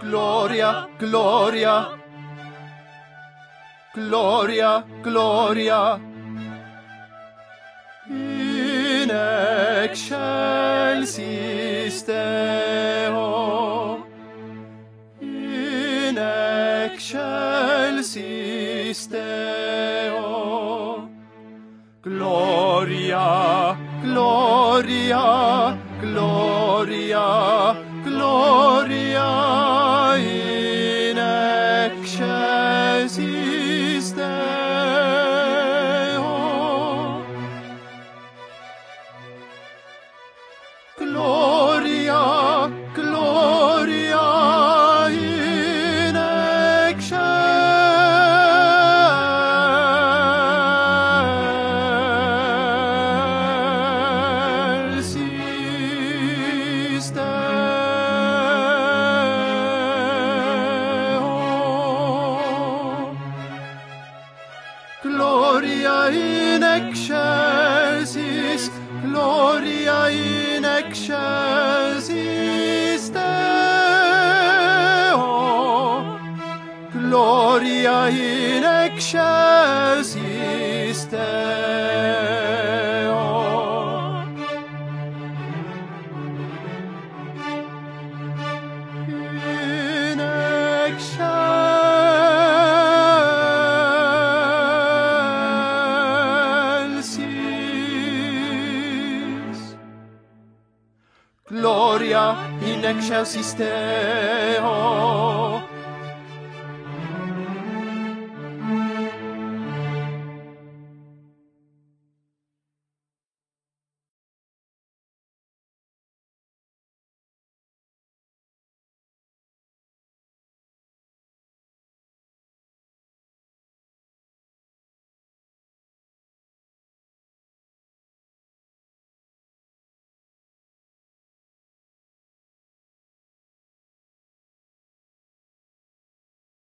Gloria, gloria, gloria, gloria, in excelsis Deo, in excelsis Deo. Gloria, gloria, gloria, gloria, in excelsis Deo. Gloria, gloria, in excelsis Deo. Gloria in excelsis, gloria in excelsis Deo, gloria in excelsis Deo. In excelsis. Gloria in excelsis Deo.